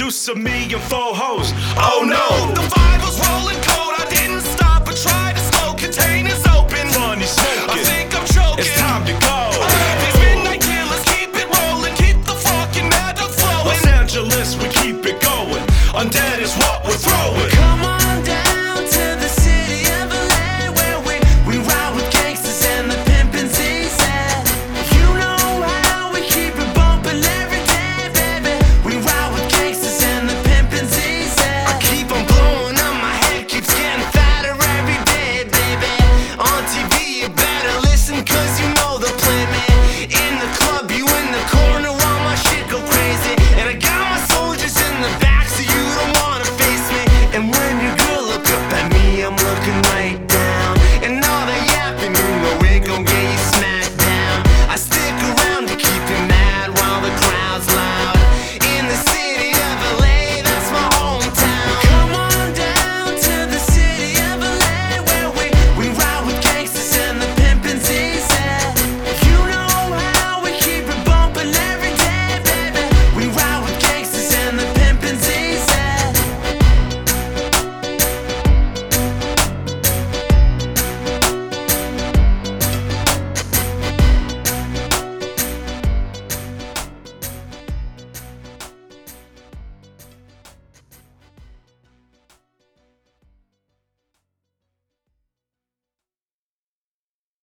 producer, me and four hoes. Oh no, the vibe was rolling cold. I didn't stop but try to slow. Containers open, money smoking. I think I'm choking. It's time to go. These midnight killers keep it rolling, keep the fucking metal flowing. Los Angeles, we keep it going. Undead is what we're throwing. Come on.